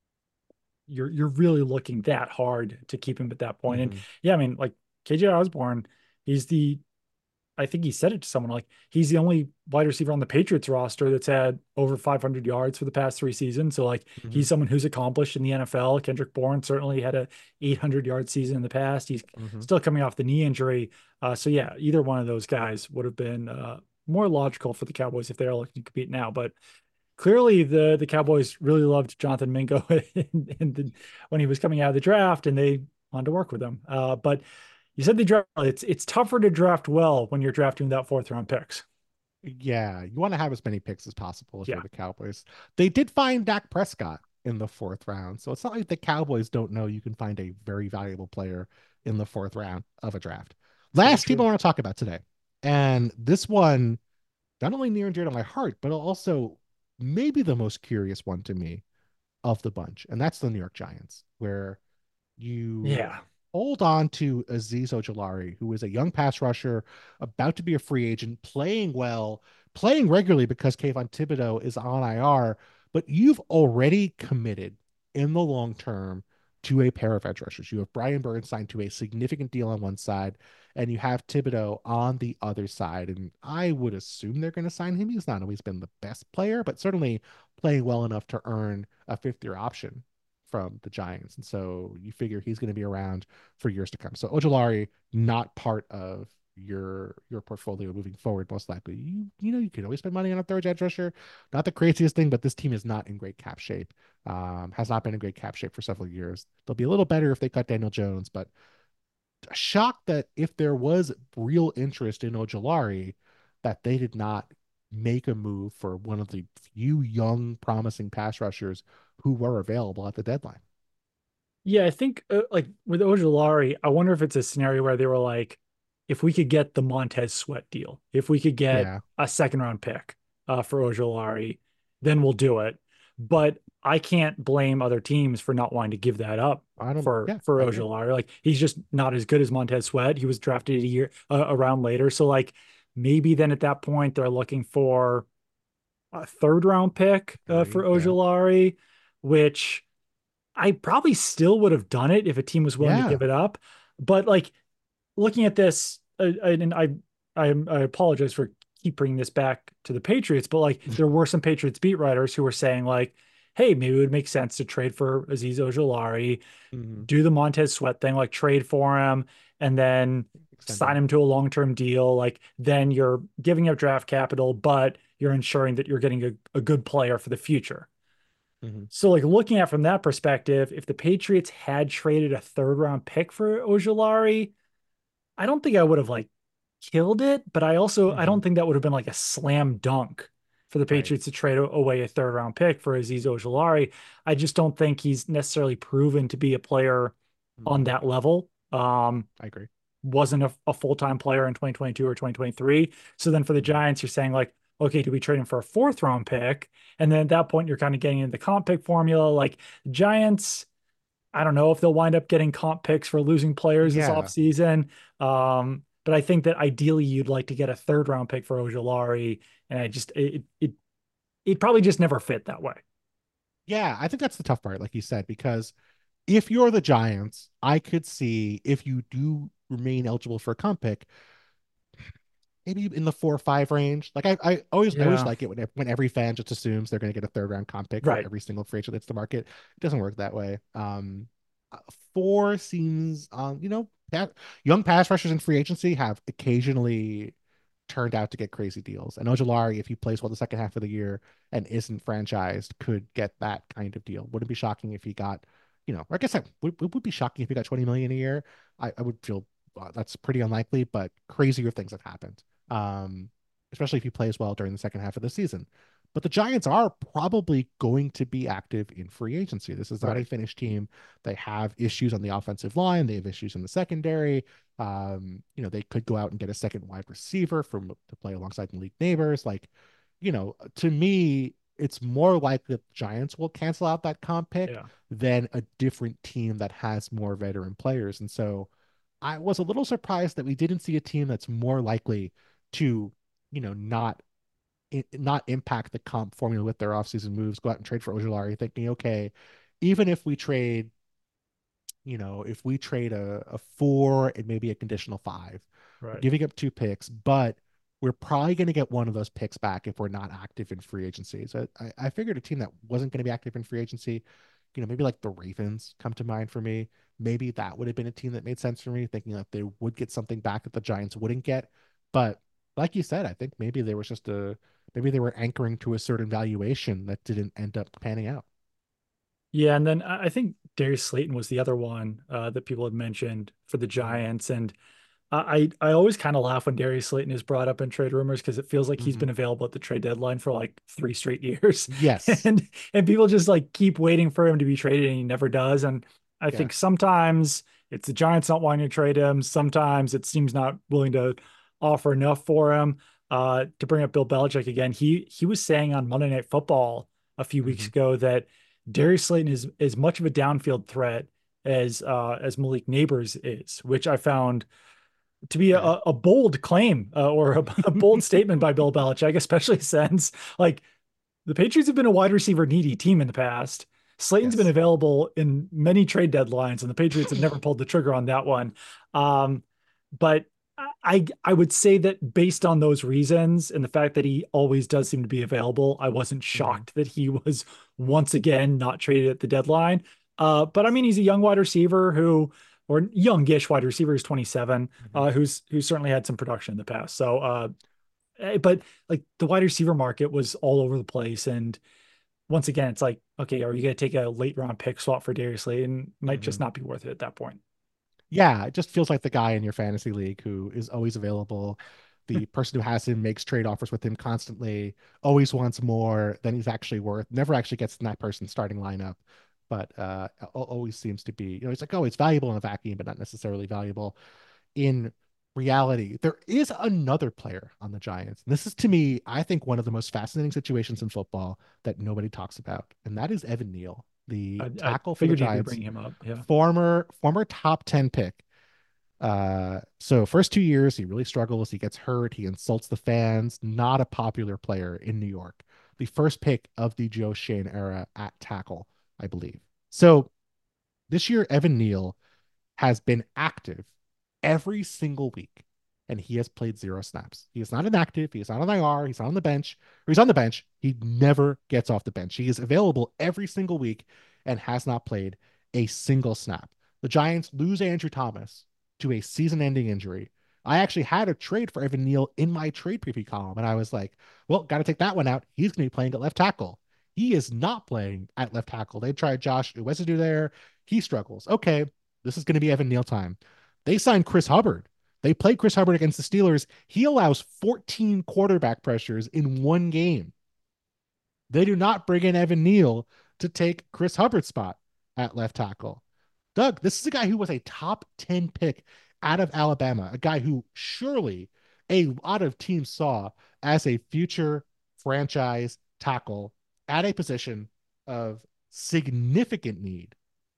you're you're really looking that hard to keep him at that point. Mhm. And yeah, I mean, like K J Osborne, he's the I think he said it to someone like he's the only wide receiver on the Patriots roster that's had over five hundred yards for the past three seasons. So like Mhm. he's someone who's accomplished in the N F L. Kendrick Bourne certainly had a eight hundred yard season in the past. He's Mhm. still coming off the knee injury. Uh, so yeah, either one of those guys would have been uh, more logical for the Cowboys if they're looking to compete now. But clearly the the Cowboys really loved Jonathan Mingo in, in the, when he was coming out of the draft, and they wanted to work with him. Uh, but you said they draft. It's it's tougher to draft well when you're drafting without fourth round picks. Yeah, you want to have as many picks as possible if Yeah. you're the Cowboys. They did find Dak Prescott in the fourth round, so it's not like the Cowboys don't know you can find a very valuable player in the fourth round of a draft. Last team I want to talk about today, and this one, not only near and dear to my heart, but also maybe the most curious one to me of the bunch, and that's the New York Giants, where you Yeah. hold on to Azeez Ojulari, who is a young pass rusher, about to be a free agent, playing well, playing regularly because Kayvon Thibodeau is on I R, but you've already committed in the long term to a pair of edge rushers. You have Brian Burns signed to a significant deal on one side, and you have Thibodeau on the other side. And I would assume they're going to sign him. He's not always been the best player, but certainly playing well enough to earn a fifth year option from the Giants. And so you figure he's going to be around for years to come. So Ojulari, not part of your your portfolio moving forward, most likely. You you know, you could always spend money on a third edge rusher. Not the craziest thing, but this team is not in great cap shape. Um, has not been in great cap shape for several years. They'll be a little better if they cut Daniel Jones, but shocked that if there was real interest in Ojulari, that they did not make a move for one of the few young, promising pass rushers who were available at the deadline. Yeah, I think uh, like with Ojulari, I wonder if it's a scenario where they were like, if we could get the Montez Sweat deal, if we could get Yeah. a second round pick uh, for Ojulari, then we'll do it. But I can't blame other teams for not wanting to give that up I don't, for yeah, for I agree. Ojulari. Like he's just not as good as Montez Sweat. He was drafted a year uh, around later, so like maybe then at that point they're looking for a third round pick uh, for Agree, yeah. Ojulari, which I probably still would have done it if a team was willing Yeah. to give it up. But like looking at this, uh, and I, I, I apologize for keep bringing this back to the Patriots, but like there were some Patriots beat writers who were saying like, hey, maybe it would make sense to trade for Azeez Ojulari, Mhm. do the Montez Sweat thing, like trade for him, and then Extend sign him. him to a long-term deal. Like then you're giving up draft capital, but you're ensuring that you're getting a, a good player for the future. Mhm. So like looking at it from that perspective, if the Patriots had traded a third round pick for Ojulari, I don't think I would have like killed it, but I also I Mhm. don't think that would have been like a slam dunk for the Patriots right. to trade away a third round pick for Azeez Ojulari. I just don't think he's necessarily proven to be a player mm-hmm. on that level. Um, I agree. Wasn't a, a full-time player in twenty twenty-two or twenty twenty-three. So then for the Giants, you're saying like, okay, do we trade him for a fourth round pick? And then at that point, you're kind of getting into the comp pick formula. Like Giants, I don't know if they'll wind up getting comp picks for losing players yeah. this offseason. Um, but I think that ideally you'd like to get a third round pick for Ojulari. And I just, it, it, it probably just never fit that way. Yeah, I think that's the tough part, like you said, because if you're the Giants, I could see if you do remain eligible for a comp pick, maybe in the four or five range. Like I, I always, yeah. I always like it when when every fan just assumes they're going to get a third round comp pick right. for every single free agent that's the market. It doesn't work that way. Um, four seems, um, you know, young pass rushers in free agency have occasionally turned out to get crazy deals. And Ojulari, if he plays well the second half of the year and isn't franchised, could get that kind of deal. Wouldn't be shocking if he got, you know, I guess it would, it would be shocking if he got twenty million a year. I, I would feel uh, that's pretty unlikely, but crazier things have happened. Um, especially if he plays well during the second half of the season. But the Giants are probably going to be active in free agency. This is not right. a finished team. They have issues on the offensive line. They have issues in the secondary. Um, you know, they could go out and get a second wide receiver from to play alongside Malik Neighbors. Like, you know, to me, it's more likely that the Giants will cancel out that comp pick yeah. than a different team that has more veteran players. And so I was a little surprised that we didn't see a team that's more likely to, you know, not not impact the comp formula with their offseason moves, go out and trade for Ojulari, thinking, okay, even if we trade, you know, if we trade a, a four and maybe a conditional five, right. giving up two picks, but we're probably going to get one of those picks back if we're not active in free agency. So I, I figured a team that wasn't going to be active in free agency, you know, maybe like the Ravens come to mind for me. Maybe that would have been a team that made sense for me, thinking that they would get something back that the Giants wouldn't get. But like you said, I think maybe there was just a, maybe they were anchoring to a certain valuation that didn't end up panning out. Yeah. And then I think Darius Slayton was the other one uh, that people had mentioned for the Giants. And I, I always kind of laugh when Darius Slayton is brought up in trade rumors because it feels like mm-hmm. he's been available at the trade deadline for like three straight years. Yes. and, and people just like keep waiting for him to be traded and he never does. And I yeah. think sometimes it's the Giants not wanting to trade him. Sometimes it seems not willing to offer enough for him. Uh, to bring up Bill Belichick again, he he was saying on Monday Night Football a few mm-hmm. weeks ago that Darius Slayton is as much of a downfield threat as uh, as Malik Neighbors is, which I found to be a, a bold claim uh, or a, a bold statement by Bill Belichick, especially since like the Patriots have been a wide receiver needy team in the past. Slayton's yes. been available in many trade deadlines, and the Patriots have never pulled the trigger on that one. Um, but I I would say that based on those reasons and the fact that he always does seem to be available, I wasn't shocked mm-hmm. that he was once again not traded at the deadline. Uh, but I mean, he's a young wide receiver who, or youngish wide receiver, who's twenty-seven, mm-hmm. uh, who's who's certainly had some production in the past. So, uh, but like the wide receiver market was all over the place, and once again, it's like, okay, are you going to take a late round pick swap for Darius Slayton? Might mm-hmm. just not be worth it at that point. Yeah, it just feels like the guy in your fantasy league who is always available. The person who has him makes trade offers with him constantly, always wants more than he's actually worth, never actually gets in that person's starting lineup, but uh, always seems to be, you know, it's like, oh, it's valuable in a vacuum, but not necessarily valuable in reality. There is another player on the Giants. And this is, to me, I think one of the most fascinating situations in football that nobody talks about, and that is Evan Neal. The I, tackle I for the Giants, bring him up. Yeah. former former top ten pick. Uh, so first two years he really struggles. He gets hurt. He insults the fans. Not a popular player in New York. The first pick of the Joe Schoen era at tackle, I believe. So this year Evan Neal has been active every single week, and he has played zero snaps. He is not inactive. He is not on I R. He's not on the bench. Or he's on the bench. He never gets off the bench. He is available every single week and has not played a single snap. The Giants lose Andrew Thomas to a season-ending injury. I actually had a trade for Evan Neal in my trade preview column, and I was like, well, got to take that one out. He's going to be playing at left tackle. He is not playing at left tackle. They tried Josh Uwezadu there. He struggles. Okay, this is going to be Evan Neal time. They signed Chris Hubbard. They played Chris Hubbard against the Steelers. He allows fourteen quarterback pressures in one game. They do not bring in Evan Neal to take Chris Hubbard's spot at left tackle. Doug, this is a guy who was a top ten pick out of Alabama, a guy who surely a lot of teams saw as a future franchise tackle at a position of significant need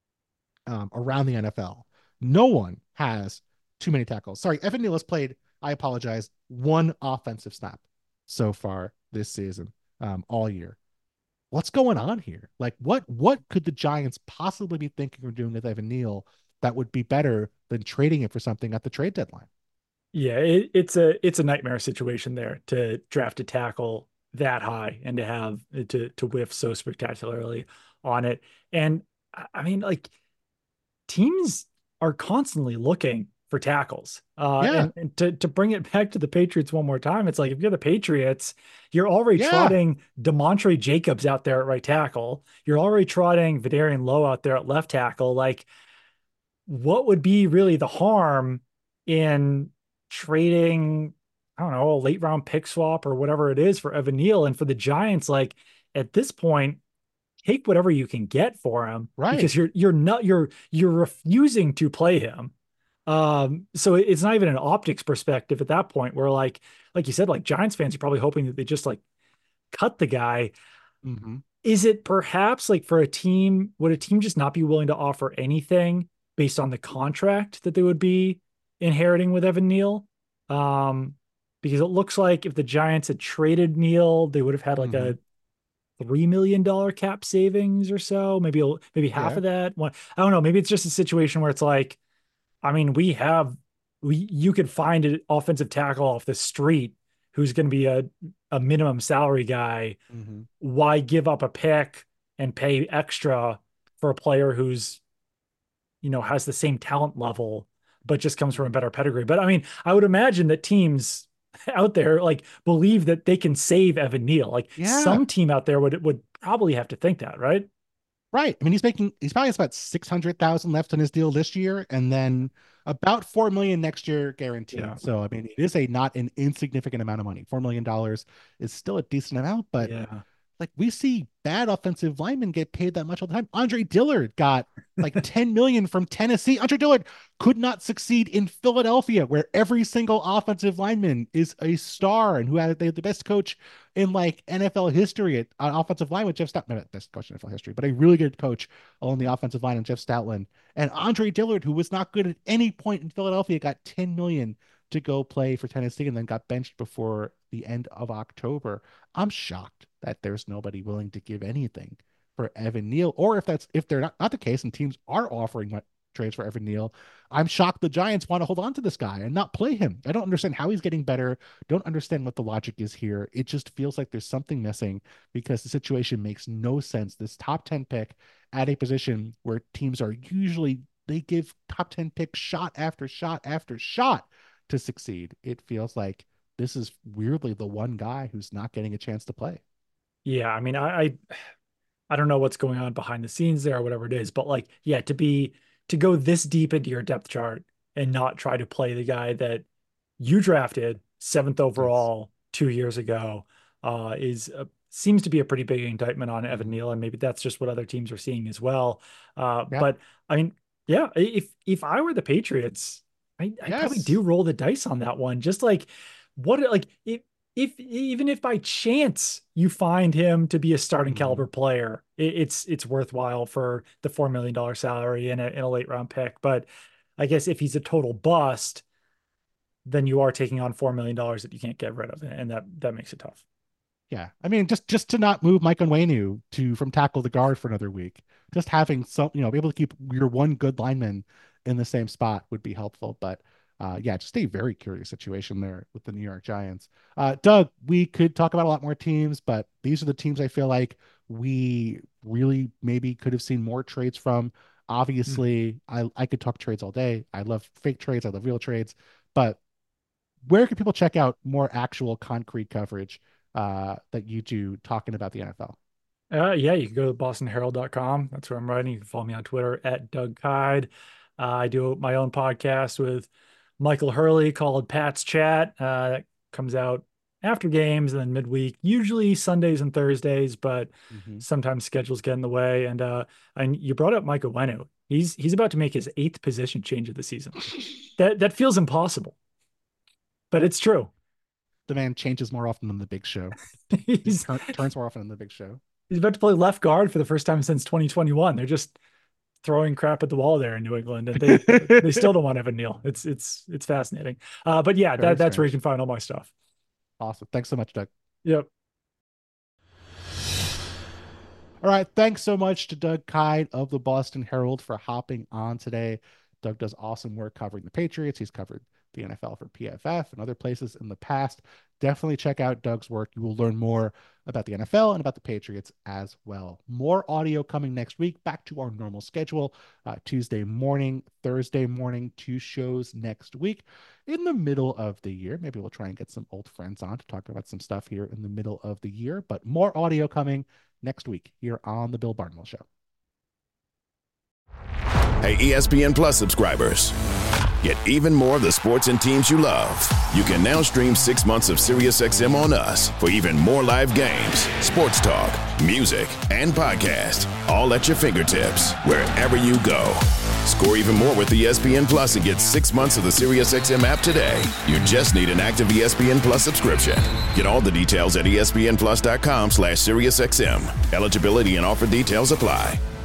um, around the N F L. No one has too many tackles. Sorry, Evan Neal has played, I apologize, one offensive snap so far this season, um, all year. What's going on here? Like, what what could the Giants possibly be thinking of doing with Evan Neal that would be better than trading it for something at the trade deadline? Yeah, it, it's a it's a nightmare situation there to draft a tackle that high and to have to to whiff so spectacularly on it. And I mean, like, teams are constantly looking for tackles. Uh, yeah. and, and to, to bring it back to the Patriots one more time, it's like, if you're the Patriots, you're already yeah. trotting DeMontre Jacobs out there at right tackle. You're already trotting Vidarian Lowe out there at left tackle. Like, what would be really the harm in trading, I don't know, a late round pick swap or whatever it is for Evan Neal? And for the Giants, like, at this point, take whatever you can get for him, right? Because you're you're not you're you're refusing to play him. Um, so it's not even an optics perspective at that point, where like like you said, like, Giants fans are probably hoping that they just like cut the guy. Mm-hmm. Is it perhaps like for a team, would a team just not be willing to offer anything based on the contract that they would be inheriting with Evan Neal? Um, because it looks like if the Giants had traded Neal, they would have had like mm-hmm. a three million dollars cap savings or so, maybe, maybe half yeah. of that one. I don't know. Maybe it's just a situation where it's like, I mean, we have, we, you could find an offensive tackle off the street who's going to be a, a minimum salary guy. Mm-hmm. Why give up a pick and pay extra for a player who's, you know, has the same talent level, but just comes from a better pedigree? But I mean, I would imagine that teams out there like believe that they can save Evan Neal. Like yeah. some team out there would would probably have to think that, right? Right. I mean, he's making he's probably has about six hundred thousand left on his deal this year, and then about four million next year guaranteed. Yeah. So I mean, it is a not an insignificant amount of money. Four million dollars is still a decent amount, but yeah. like, we see bad offensive linemen get paid that much all the time. Andre Dillard got like ten million from Tennessee. Andre Dillard could not succeed in Philadelphia, where every single offensive lineman is a star and who had the best coach in like N F L history at uh, offensive line with Jeff Stoutland. Not best coach in N F L history, but a really good coach on the offensive line and Jeff Stoutland. And Andre Dillard, who was not good at any point in Philadelphia, got ten million to go play for Tennessee and then got benched before the end of October. I'm shocked that there's nobody willing to give anything for Evan Neal, or if that's if they're not, not the case and teams are offering trades for Evan Neal, I'm shocked the Giants want to hold on to this guy and not play him. I don't understand how he's getting better. Don't understand what the logic is here. It just feels like there's something missing because the situation makes no sense. This top ten pick at a position where teams are usually, they give top ten picks shot after shot after shot to succeed. It feels like this is weirdly the one guy who's not getting a chance to play. Yeah, I mean, I, I, I don't know what's going on behind the scenes there or whatever it is, but like, yeah, to be to go this deep into your depth chart and not try to play the guy that you drafted seventh overall two years ago uh, is a, seems to be a pretty big indictment on Evan Neal, and maybe that's just what other teams are seeing as well. Uh, yeah. But I mean, yeah, if if I were the Patriots, I, I yes. probably do roll the dice on that one. Just like what, like if, if, even if by chance you find him to be a starting mm-hmm. caliber player, it, it's, it's worthwhile for the four million dollars salary in a, in a late round pick. But I guess if he's a total bust, then you are taking on four million dollars that you can't get rid of. And that, that makes it tough. Yeah. I mean, just, just to not move Mike Onwenu to from tackle to guard for another week, just having some, you know, be able to keep your one good lineman in the same spot would be helpful. But uh, yeah, just a very curious situation there with the New York Giants. Uh, Doug, we could talk about a lot more teams, but these are the teams I feel like we really maybe could have seen more trades from. Obviously, mm-hmm. I, I could talk trades all day. I love fake trades. I love real trades. But where can people check out more actual concrete coverage uh, that you do talking about the N F L? Uh, yeah, you can go to boston herald dot com. That's where I'm writing. You can follow me on Twitter at Doug Kyed. Uh, I do my own podcast with Michael Hurley called Pat's Chat. Uh, that comes out after games and then midweek, usually Sundays and Thursdays, but Mm-hmm. sometimes schedules get in the way. And uh, and you brought up Mike Onwenu. He's he's about to make his eighth position change of the season. That that feels impossible, but it's true. The man changes more often than the Big Show. He's Turn, turns more often than the Big Show. he's about to play left guard for the first time since twenty twenty-one. They're just throwing crap at the wall there in New England, and they they still don't want Evan Neal. It's it's it's fascinating. Uh, but yeah, Very that, that's where you strange. can find all my stuff. Awesome. Thanks so much, Doug. Yep. All right. Thanks so much to Doug Kyed of the Boston Herald for hopping on today. Doug does awesome work covering the Patriots. He's covered the N F L for P F F and other places in the past. Definitely check out Doug's work. You will learn more about the N F L and about the Patriots as well. More audio coming next week, back to our normal schedule. Uh, Tuesday morning, Thursday morning, two shows next week. In the middle of the year, maybe we'll try and get some old friends on to talk about some stuff here in the middle of the year, but more audio coming next week here on the Bill Barnwell Show. Hey, E S P N Plus subscribers, get even more of the sports and teams you love. You can now stream six months of SiriusXM on us for even more live games, sports talk, music, and podcast, all at your fingertips, wherever you go. Score even more with E S P N Plus and get six months of the SiriusXM app today. You just need an active E S P N Plus subscription. Get all the details at espnplus.com slash SiriusXM. Eligibility and offer details apply.